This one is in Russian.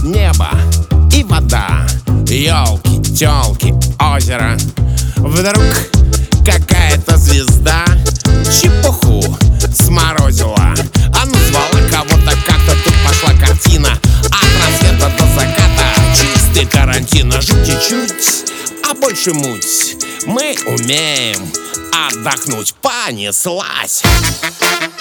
небо и вода, елки, телки, озеро. Вдруг какая-то звезда чепуху сморозила, а назвала кого-то как-то. Тут пошла картина от рассвета до заката. Чистый Тарантино, жуть чуть-чуть, а больше муть. Мы умеем отдохнуть, понеслась.